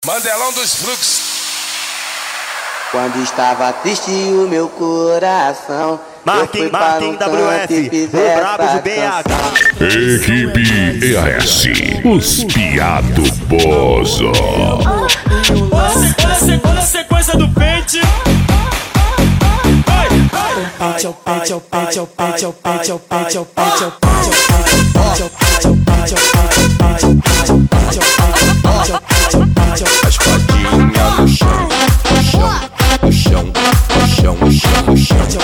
Mandelão dos Fluxos. Quando estava triste o meu coração, Martin WF, o brabo de BH. Equipe EAS, os piado Bozo. Olha a sequência do pente. A espadinha no chão, no chão, no chão, no chão, no chão, no chão.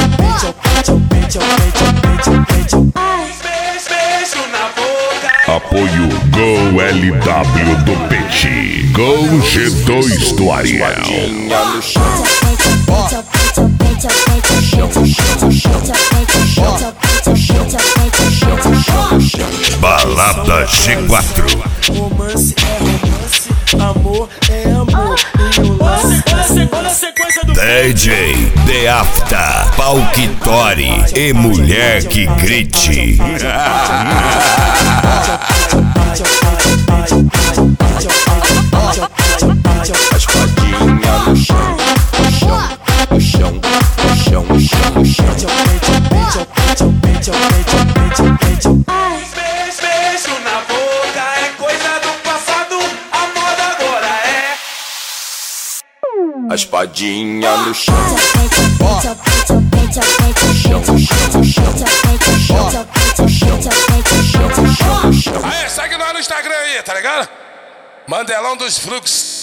Beijo na boca. Apoio Go LW do Pet, Go G2 do Ariel. Espadinha no chão, no chão, no chão, no chão, no chão, no chão. Balada G4. Romance é romance, amor é amor. Olha a sequência do DJ The Afta, Palquitori e Mulher que Grite. A espadinha no chão, no chão, no chão, no chão, no chão, no chão. Beijo na boca é coisa do passado, a moda agora é. A espadinha no chão, no chão, no chão, no chão, no chão, no chão, no chão. Aê, segue nós no Instagram aí, tá ligado? Mandelão dos Fluxos.